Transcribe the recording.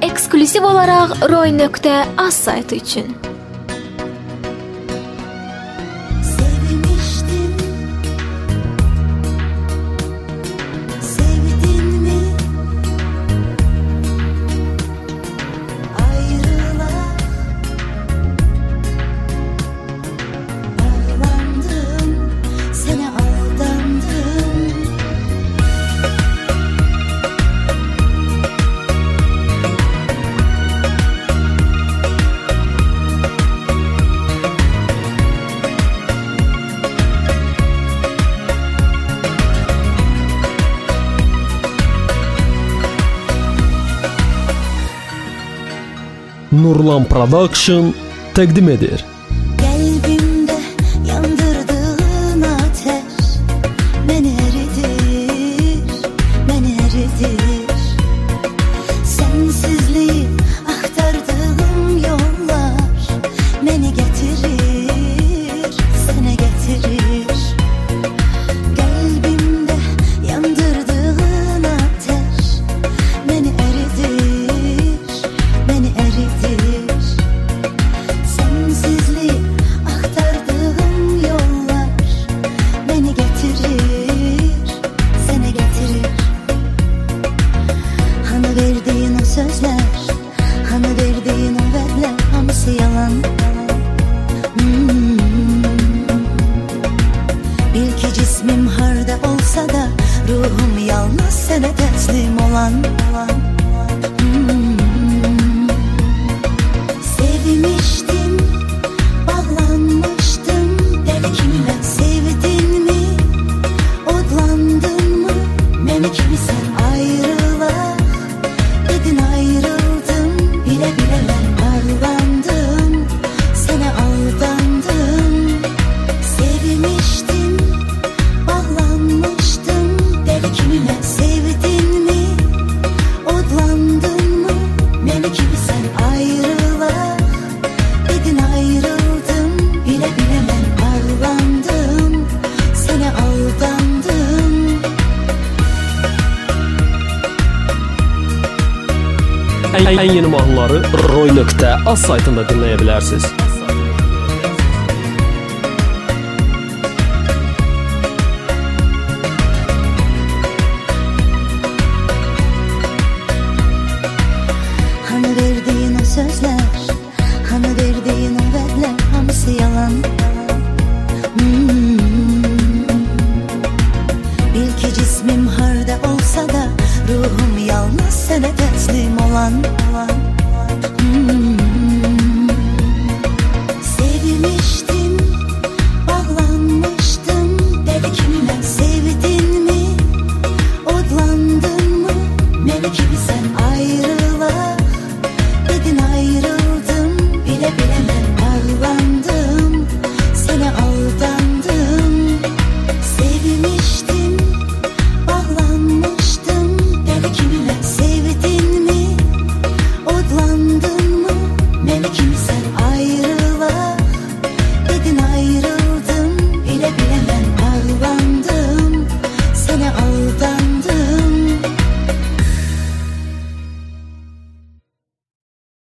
ekskluziv olaraq Roy.az saytı üçün. Nurlan Production təqdim edir. Qəlbimdə yandırdığın ateş məni əridir. Sənsizliyi axtardığım yollar məni gətirir, sənə gətirir. Qəlbimdə yandırdığın ateş məni əridir, məni əridir. Sensizliği aktardığım yollar beni getirir, seni getirir. Hani verdiğin o sözler, hani verdiğin o verler, hamısı yalan. Bil ki cismim harda olsa da ruhum yalnız sana teslim olan. Sevmiştim, bağlanmıştım, deli kimle sevdin mi, odlandın mı, beni kimi sen ayrılak, dedin ayrıldım, bile bile ben parlandım, sana aldandım. Sevmiştim, bağlanmıştım, deli kimle sevdin mi, odlandın mı, beni kimi sen ayrılak, dedin ayrıldım, bile bile ben parlandım, sana aldandım. Ən yeni mahnıları Roy.az saytında dinləyə bilərsiniz. Hani verdiğin o sözler, hani verdiğin o verler, hamısı yalan. Bil ki cismim harda olsa da ruhum yalnız sana teslim olan. Sevmiştim, bağlanmıştım, dedi kimle sevdin mi, odlandın mı, beni kimi sen